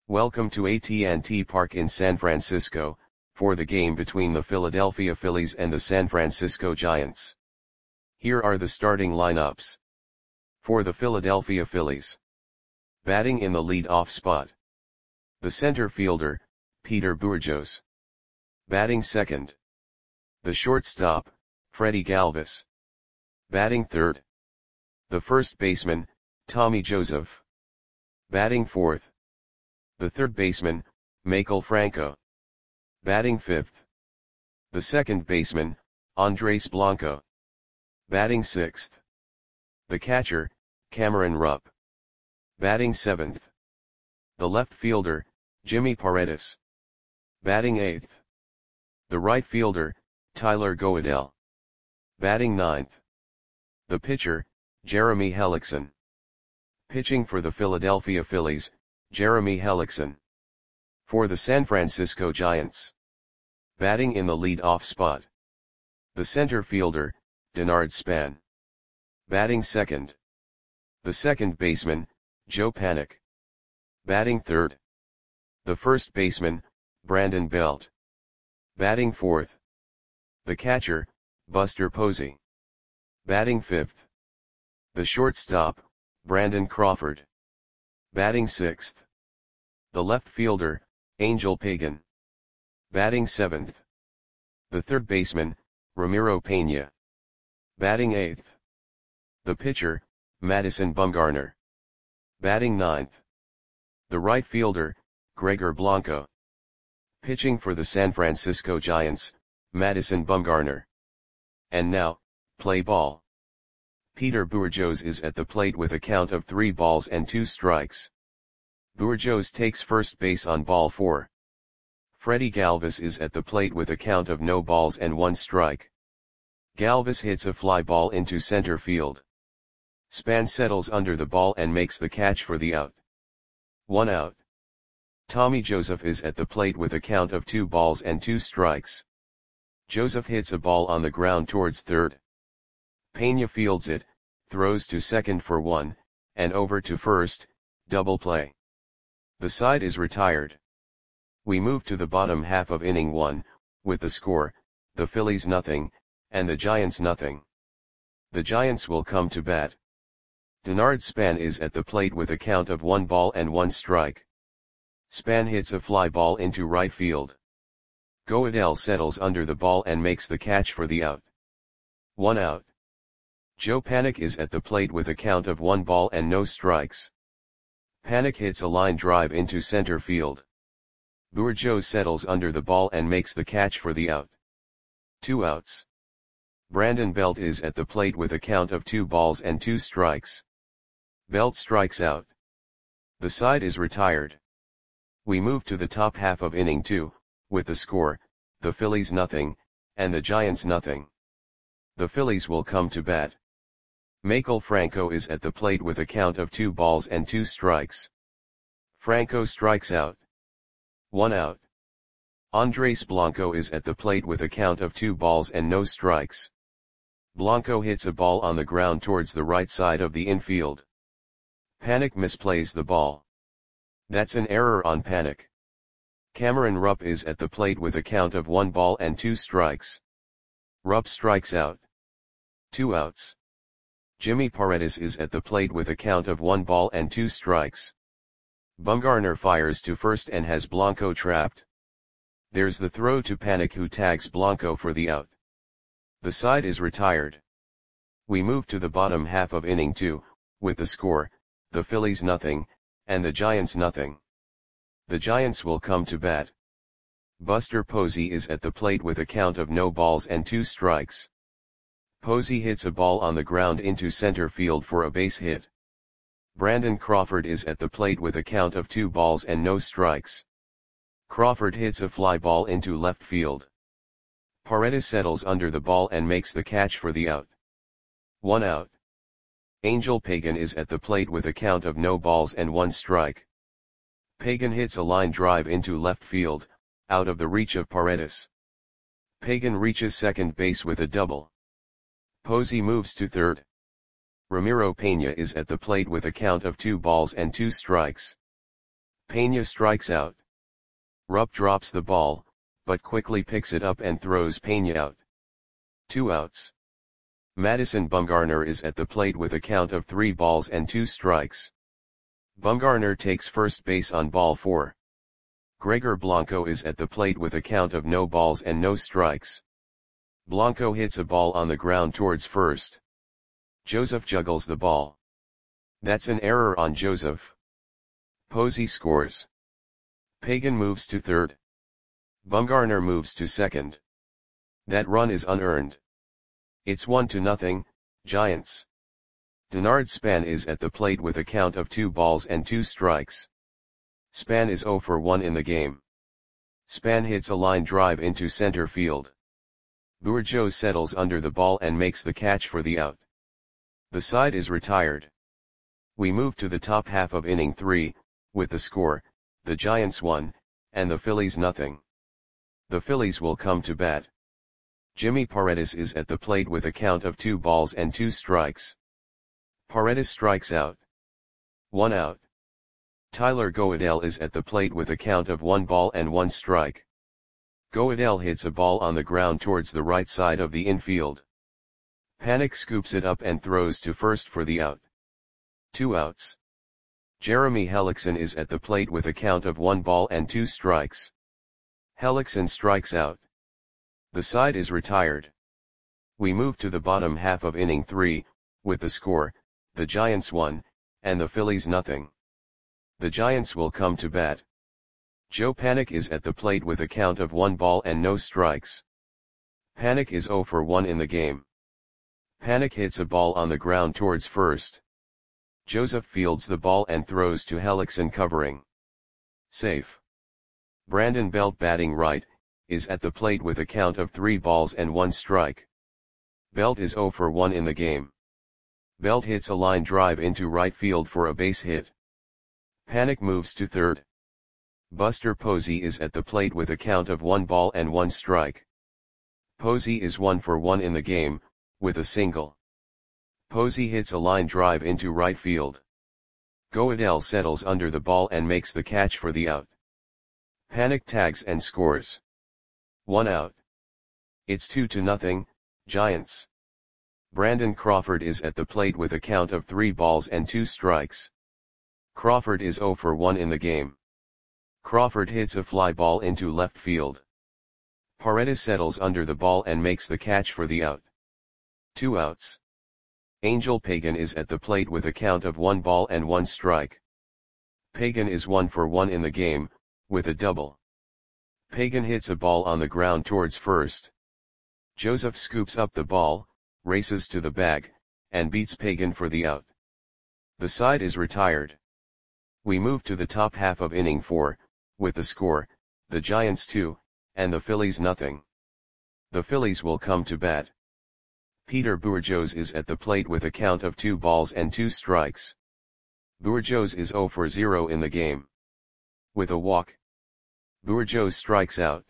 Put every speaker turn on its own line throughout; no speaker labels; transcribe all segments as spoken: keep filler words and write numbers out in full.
Welcome to A T and T Park in San Francisco, for the game between the Philadelphia Phillies and the San Francisco Giants. Here are the starting lineups. For the Philadelphia Phillies. Batting in the lead-off spot. The center fielder, Peter Bourjos. Batting second. The shortstop, Freddie Galvis. Batting third. The first baseman, Tommy Joseph. Batting fourth. The third baseman, Maikel Franco. Batting fifth. The second baseman, Andres Blanco. Batting sixth. The catcher, Cameron Rupp. Batting seventh. The left fielder, Jimmy Paredes. Batting eighth. The right fielder, Tyler Goeddel. Batting ninth. The pitcher, Jeremy Hellickson. Pitching for the Philadelphia Phillies, Jeremy Hellickson. For the San Francisco Giants. Batting in the lead-off spot. The center fielder, Denard Span. Batting second. The second baseman, Joe Panik. Batting third. The first baseman, Brandon Belt. Batting fourth. The catcher, Buster Posey. Batting fifth. The shortstop, Brandon Crawford. Batting sixth. The left fielder, Angel Pagan. Batting seventh. The third baseman, Ramiro Pena. Batting eighth. The pitcher, Madison Bumgarner. Batting ninth. The right fielder, Gregor Blanco. Pitching for the San Francisco Giants, Madison Bumgarner. And now, play ball. Peter Bourjos is at the plate with a count of three balls and two strikes. Bourjos takes first base on ball four. Freddie Galvis is at the plate with a count of no balls and one strike. Galvis hits a fly ball into center field. Span settles under the ball and makes the catch for the out. One out. Tommy Joseph is at the plate with a count of two balls and two strikes. Joseph hits a ball on the ground towards third. Pena fields it, throws to second for one, and over to first, double play. The side is retired. We move to the bottom half of inning one, with the score, the Phillies nothing, and the Giants nothing. The Giants will come to bat. Denard Span is at the plate with a count of one ball and one strike. Span hits a fly ball into right field. Goeddel settles under the ball and makes the catch for the out. One out. Joe Panik is at the plate with a count of one ball and no strikes. Panik hits a line drive into center field. Bourjos settles under the ball and makes the catch for the out. Two outs. Brandon Belt is at the plate with a count of two balls and two strikes. Belt strikes out. The side is retired. We move to the top half of inning two, with the score, the Phillies nothing, and the Giants nothing. The Phillies will come to bat. Maikel Franco is at the plate with a count of two balls and two strikes. Franco strikes out. One out. Andres Blanco is at the plate with a count of two balls and no strikes. Blanco hits a ball on the ground towards the right side of the infield. Panik misplays the ball. That's an error on Panik. Cameron Rupp is at the plate with a count of one ball and two strikes. Rupp strikes out. Two outs. Jimmy Paredes is at the plate with a count of one ball and two strikes. Bumgarner fires to first and has Blanco trapped. There's the throw to Panik, who tags Blanco for the out. The side is retired. We move to the bottom half of inning two, with the score, the Phillies nothing, and the Giants nothing. The Giants will come to bat. Buster Posey is at the plate with a count of no balls and two strikes. Posey hits a ball on the ground into center field for a base hit. Brandon Crawford is at the plate with a count of two balls and no strikes. Crawford hits a fly ball into left field. Paredes settles under the ball and makes the catch for the out. One out. Angel Pagan is at the plate with a count of no balls and one strike. Pagan hits a line drive into left field, out of the reach of Paredes. Pagan reaches second base with a double. Posey moves to third. Ramiro Pena is at the plate with a count of two balls and two strikes. Peña strikes out. Rupp drops the ball, but quickly picks it up and throws Peña out. Two outs. Madison Bumgarner is at the plate with a count of three balls and two strikes. Bumgarner takes first base on ball four. Gregor Blanco is at the plate with a count of no balls and no strikes. Blanco hits a ball on the ground towards first. Joseph juggles the ball. That's an error on Joseph. Posey scores. Pagan moves to third. Bumgarner moves to second. That run is unearned. It's one to nothing, Giants. Denard Span is at the plate with a count of two balls and two strikes. Span is zero for one in the game. Span hits a line drive into center field. Bourgeau settles under the ball and makes the catch for the out. The side is retired. We move to the top half of inning three, with the score, the Giants one, and the Phillies nothing. The Phillies will come to bat. Jimmy Paredes is at the plate with a count of two balls and two strikes. Paredes strikes out. One out. Tyler Goeddel is at the plate with a count of one ball and one strike. Goeddel hits a ball on the ground towards the right side of the infield. Panik scoops it up and throws to first for the out. Two outs. Jeremy Hellickson is at the plate with a count of one ball and two strikes. Hellickson strikes out. The side is retired. We move to the bottom half of inning three, with the score, the Giants one, and the Phillies nothing. The Giants will come to bat. Joe Panik is at the plate with a count of one ball and no strikes. Panik is zero for one in the game. Panik hits a ball on the ground towards first. Joseph fields the ball and throws to Hellickson covering. Safe. Brandon Belt batting right, is at the plate with a count of three balls and one strike. Belt is zero for one in the game. Belt hits a line drive into right field for a base hit. Panik moves to third. Buster Posey is at the plate with a count of one ball and one strike. Posey is one for one in the game, with a single. Posey hits a line drive into right field. Goeddel settles under the ball and makes the catch for the out. Panik tags and scores. One out. It's two to nothing, Giants. Brandon Crawford is at the plate with a count of three balls and two strikes. Crawford is zero for one in the game. Crawford hits a fly ball into left field. Paredes settles under the ball and makes the catch for the out. Two outs. Angel Pagan is at the plate with a count of one ball and one strike. Pagan is one for one in the game, with a double. Pagan hits a ball on the ground towards first. Joseph scoops up the ball, races to the bag, and beats Pagan for the out. The side is retired. We move to the top half of inning four, with the score, the Giants two, and the Phillies nothing. The Phillies will come to bat. Peter Bourgeau is at the plate with a count of two balls and two strikes. Bourgeau is zero for zero in the game. With a walk. Bourgeau strikes out.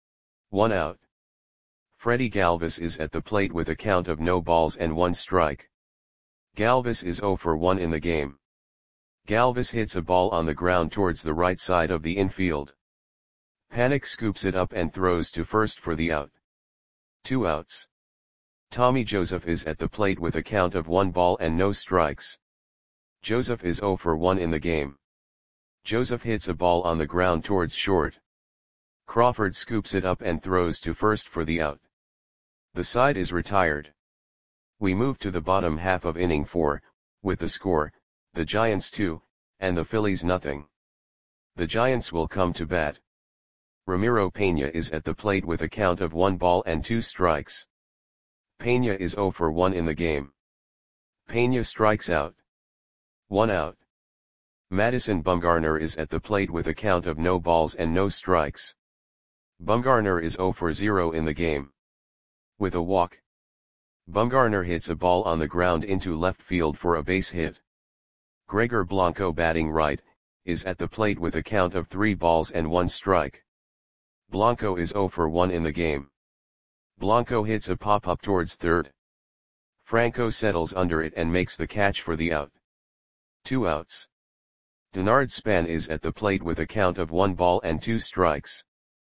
One out. Freddie Galvis is at the plate with a count of no balls and one strike. Galvis is zero for one in the game. Galvis hits a ball on the ground towards the right side of the infield. Panik scoops it up and throws to first for the out. Two outs. Tommy Joseph is at the plate with a count of one ball and no strikes. Joseph is zero for one in the game. Joseph hits a ball on the ground towards short. Crawford scoops it up and throws to first for the out. The side is retired. We move to the bottom half of inning four, with the score, the Giants two, and the Phillies nothing. The Giants will come to bat. Ramiro Peña is at the plate with a count of one ball and two strikes. Peña is zero for one in the game. Peña strikes out. One out. Madison Bumgarner is at the plate with a count of no balls and no strikes. Bumgarner is zero for zero in the game. With a walk. Bumgarner hits a ball on the ground into left field for a base hit. Gregor Blanco batting right, is at the plate with a count of three balls and one strike. Blanco is zero for one in the game. Blanco hits a pop-up towards third. Franco settles under it and makes the catch for the out. Two outs. Denard Span is at the plate with a count of one ball and two strikes.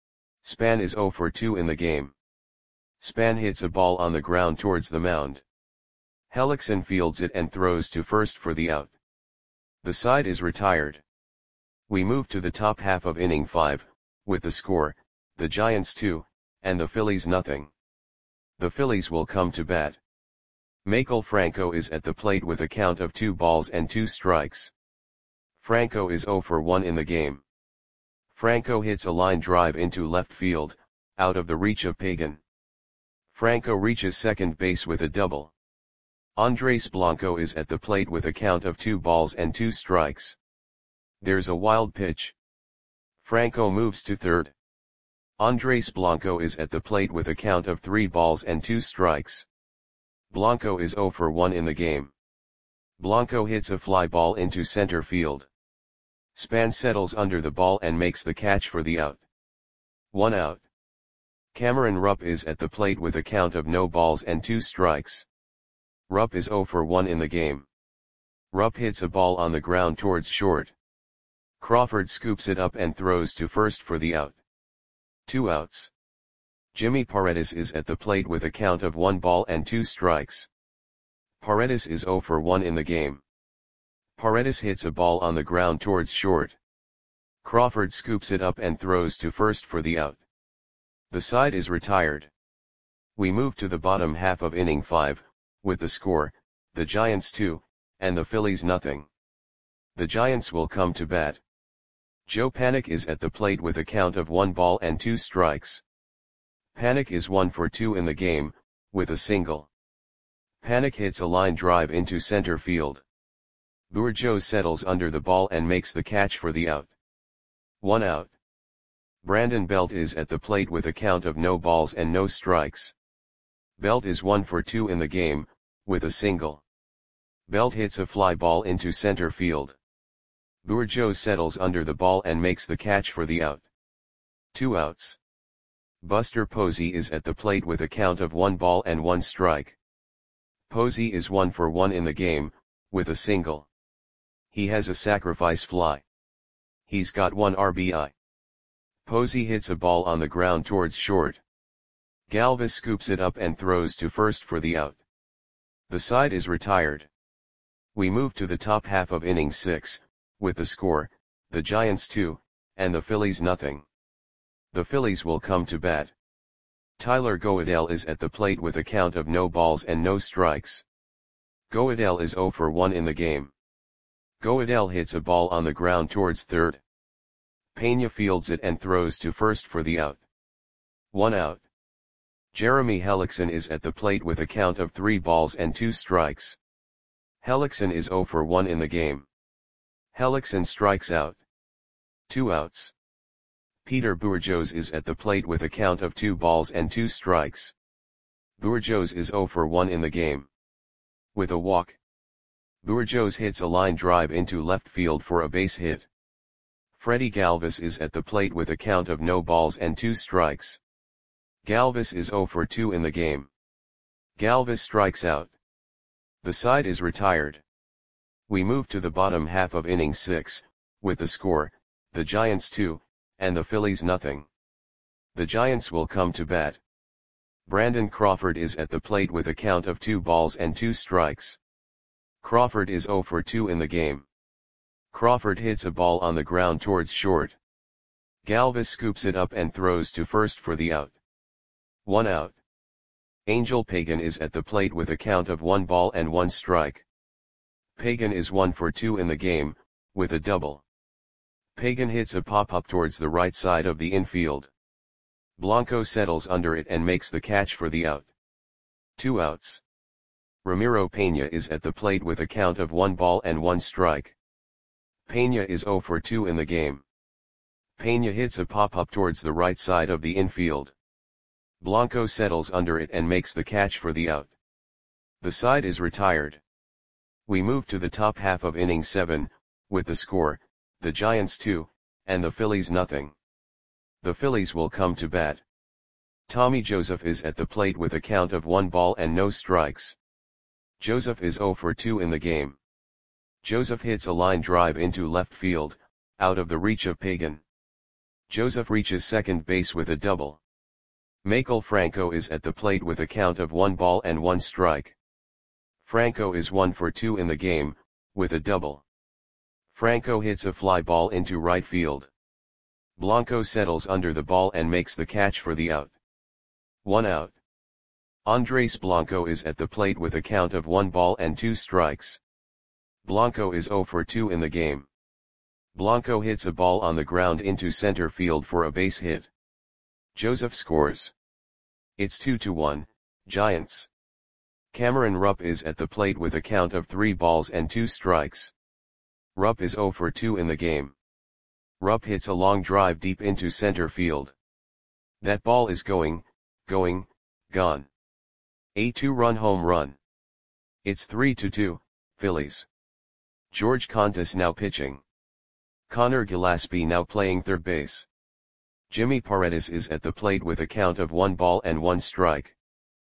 Span is zero for two in the game. Span hits a ball on the ground towards the mound. Hellickson fields it and throws to first for the out. The side is retired. We move to the top half of inning five, with the score, the Giants two, and the Phillies nothing. The Phillies will come to bat. Maikel Franco is at the plate with a count of two balls and two strikes. Franco is zero for one in the game. Franco hits a line drive into left field, out of the reach of Pagan. Franco reaches second base with a double. Andres Blanco is at the plate with a count of two balls and two strikes. There's a wild pitch. Franco moves to third. Andres Blanco is at the plate with a count of three balls and two strikes. Blanco is zero for one in the game. Blanco hits a fly ball into center field. Span settles under the ball and makes the catch for the out. One out. Cameron Rupp is at the plate with a count of no balls and two strikes. Rupp is zero for one in the game. Rupp hits a ball on the ground towards short. Crawford scoops it up and throws to first for the out. Two outs. Jimmy Paredes is at the plate with a count of one ball and two strikes. Paredes is zero for one in the game. Paredes hits a ball on the ground towards short. Crawford scoops it up and throws to first for the out. The side is retired. We move to the bottom half of inning five, with the score, the Giants two, and the Phillies nothing. The Giants will come to bat. Joe Panik is at the plate with a count of one ball and two strikes. Panik is one for two in the game, with a single. Panik hits a line drive into center field. Bourgeau settles under the ball and makes the catch for the out. One out. Brandon Belt is at the plate with a count of no balls and no strikes. Belt is one for two in the game, with a single. Belt hits a fly ball into center field. Bourgeau settles under the ball and makes the catch for the out. Two outs. Buster Posey is at the plate with a count of one ball and one strike. Posey is one for one in the game, with a single. He has a sacrifice fly. He's got one R B I. Posey hits a ball on the ground towards short. Galvis scoops it up and throws to first for the out. The side is retired. We move to the top half of inning six, with the score, the Giants two, and the Phillies nothing. The Phillies will come to bat. Tyler Goeddel is at the plate with a count of no balls and no strikes. Goeddel is zero for one in the game. Goeddel hits a ball on the ground towards third. Pena fields it and throws to first for the out. One out. Jeremy Hellickson is at the plate with a count of three balls and two strikes. Hellickson is zero for one in the game. Hellickson strikes out. Two outs. Peter Bourgeois is at the plate with a count of two balls and two strikes. Bourgeois is zero for one in the game. With a walk. Bourgeois hits a line drive into left field for a base hit. Freddie Galvis is at the plate with a count of no balls and two strikes. Galvis is zero for two in the game. Galvis strikes out. The side is retired. We move to the bottom half of inning six, with the score, the Giants two, and the Phillies nothing. The Giants will come to bat. Brandon Crawford is at the plate with a count of two balls and two strikes. Crawford is zero for two in the game. Crawford hits a ball on the ground towards short. Galvis scoops it up and throws to first for the out. One out. Angel Pagan is at the plate with a count of one ball and one strike. Pagan is one for two in the game, with a double. Pagan hits a pop-up towards the right side of the infield. Blanco settles under it and makes the catch for the out. Two outs. Ramiro Pena is at the plate with a count of one ball and one strike. Pena is zero for two in the game. Pena hits a pop-up towards the right side of the infield. Blanco settles under it and makes the catch for the out. The side is retired. We move to the top half of inning seven, with the score, the Giants two, and the Phillies nothing. The Phillies will come to bat. Tommy Joseph is at the plate with a count of one ball and no strikes. Joseph is zero for two in the game. Joseph hits a line drive into left field, out of the reach of Pagan. Joseph reaches second base with a double. Maikel Franco is at the plate with a count of one ball and one strike. Franco is one for two in the game, with a double. Franco hits a fly ball into right field. Blanco settles under the ball and makes the catch for the out. One out. Andres Blanco is at the plate with a count of one ball and two strikes. Blanco is zero for two in the game. Blanco hits a ball on the ground into center field for a base hit. Joseph scores. It's two to one, Giants. Cameron Rupp is at the plate with a count of three balls and two strikes. Rupp is zero for two in the game. Rupp hits a long drive deep into center field. That ball is going, going, gone. A two-run home run. It's three to two, Phillies. George Contis now pitching. Connor Gillaspie now playing third base. Jimmy Paredes is at the plate with a count of one ball and one strike.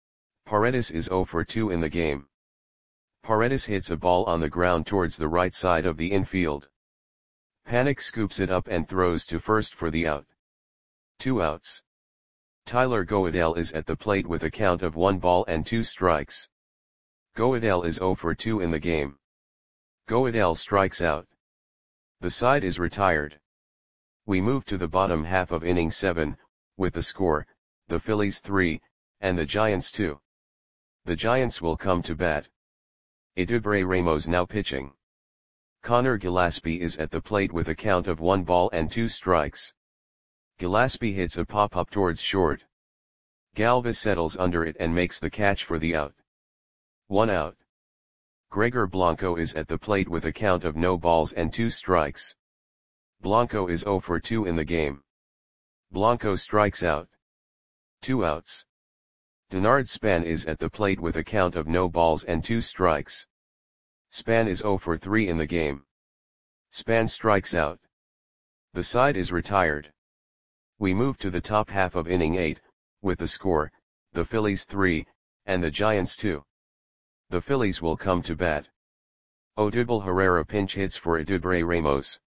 Paredes is zero for two in the game. Paredes hits a ball on the ground towards the right side of the infield. Panik scoops it up and throws to first for the out. Two outs. Tyler Goeddel is at the plate with a count of one ball and two strikes. Goeddel is zero for two in the game. Goeddel strikes out. The side is retired. We move to the bottom half of inning seven, with the score, the Phillies three, and the Giants two. The Giants will come to bat. Eduardo Ramos now pitching. Connor Gillaspie is at the plate with a count of one ball and two strikes. Gillaspie hits a pop-up towards short. Galvis settles under it and makes the catch for the out. One out. Gregor Blanco is at the plate with a count of no balls and two strikes. Blanco is zero for two in the game. Blanco strikes out. Two outs. Denard Span is at the plate with a count of no balls and two strikes. Span is zero for three in the game. Span strikes out. The side is retired. We move to the top half of inning eight, with the score, the Phillies three, and the Giants two. The Phillies will come to bat. Odubel Herrera pinch hits for Eduardo Ramos.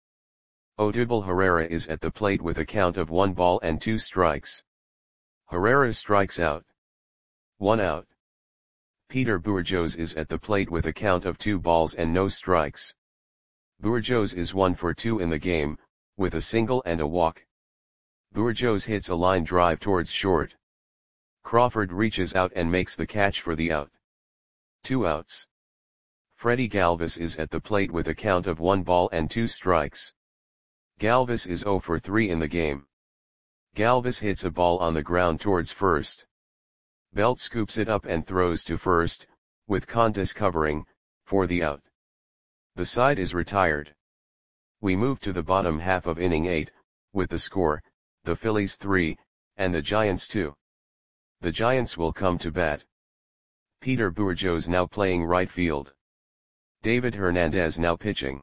Odubel Herrera is at the plate with a count of one ball and two strikes. Herrera strikes out. One out. Peter Bourjos is at the plate with a count of two balls and no strikes. Bourjos is one for two in the game, with a single and a walk. Bourjos hits a line drive towards short. Crawford reaches out and makes the catch for the out. Two outs. Freddie Galvis is at the plate with a count of one ball and two strikes. Galvis is zero for three in the game. Galvis hits a ball on the ground towards first. Belt scoops it up and throws to first, with Contis covering, for the out. The side is retired. We move to the bottom half of inning eight, with the score, the Phillies three, and the Giants two. The Giants will come to bat. Peter Bourjos now playing right field. David Hernandez now pitching.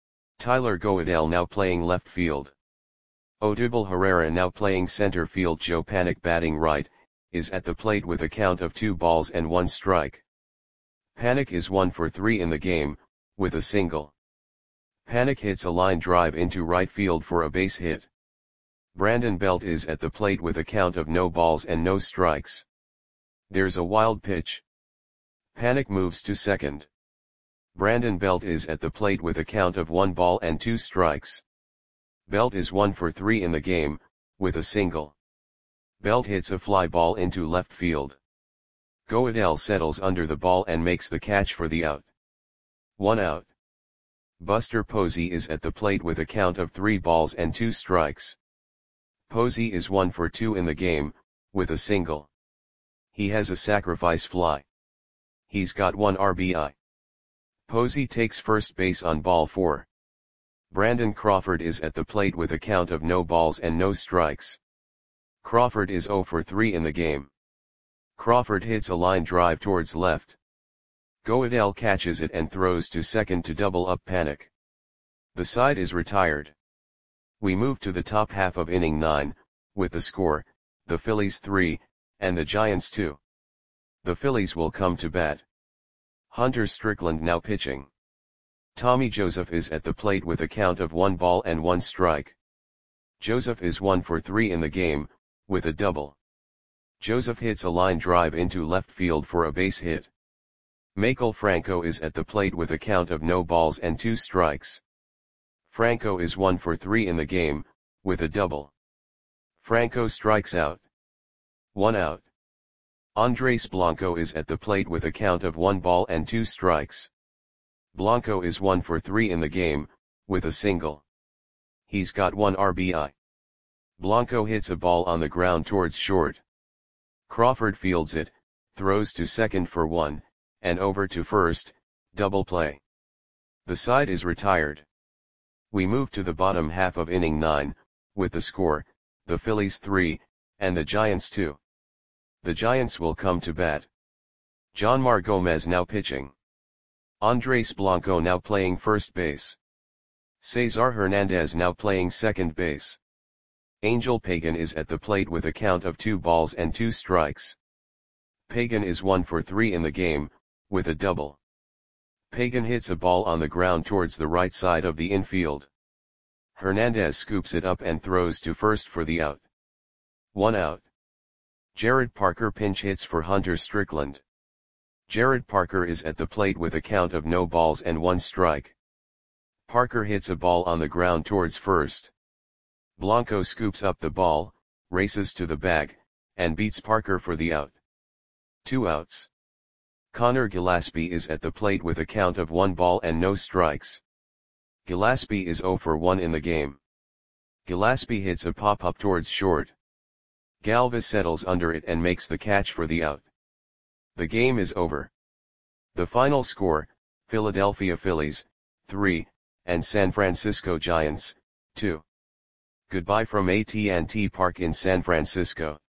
Tyler Goeddel now playing left field. Odubel Herrera now playing center field. Joe Panik batting right, is at the plate with a count of two balls and one strike. Panik is one for three in the game, with a single. Panik hits a line drive into right field for a base hit. Brandon Belt is at the plate with a count of no balls and no strikes. There's a wild pitch. Panik moves to second. Brandon Belt is at the plate with a count of one ball and two strikes. Belt is one for three in the game, with a single. Belt hits a fly ball into left field. Goeddel settles under the ball and makes the catch for the out. One out. Buster Posey is at the plate with a count of three balls and two strikes. Posey is one for two in the game, with a single. He has a sacrifice fly. He's got one R B I. Posey takes first base on ball four. Brandon Crawford is at the plate with a count of no balls and no strikes. Crawford is zero for three in the game. Crawford hits a line drive towards left. Goeddel catches it and throws to second to double up Panik. The side is retired. We move to the top half of inning nine, with the score, the Phillies three, and the Giants two. The Phillies will come to bat. Hunter Strickland now pitching. Tommy Joseph is at the plate with a count of one ball and one strike. Joseph is one for three in the game, with a double. Joseph hits a line drive into left field for a base hit. Maikel Franco is at the plate with a count of no balls and two strikes. Franco is one for three in the game, with a double. Franco strikes out. One out. Andres Blanco is at the plate with a count of one ball and two strikes. Blanco is one for three in the game, with a single. He's got one R B I. Blanco hits a ball on the ground towards short. Crawford fields it, throws to second for one, and over to first, double play. The side is retired. We move to the bottom half of inning nine, with the score, the Phillies three, and the Giants two. The Giants will come to bat. Jonmar Gomez now pitching. Andres Blanco now playing first base. Cesar Hernandez now playing second base. Angel Pagan is at the plate with a count of two balls and two strikes. Pagan is one for three in the game, with a double. Pagan hits a ball on the ground towards the right side of the infield. Hernandez scoops it up and throws to first for the out. One out. Jared Parker pinch hits for Hunter Strickland. Jared Parker is at the plate with a count of no balls and one strike. Parker hits a ball on the ground towards first. Blanco scoops up the ball, races to the bag, and beats Parker for the out. Two outs. Connor Gillaspie is at the plate with a count of one ball and no strikes. Gillaspie is zero for one in the game. Gillaspie hits a pop-up towards short. Galvis settles under it and makes the catch for the out. The game is over. The final score, Philadelphia Phillies, three, and San Francisco Giants, two. Goodbye from A T and T Park in San Francisco.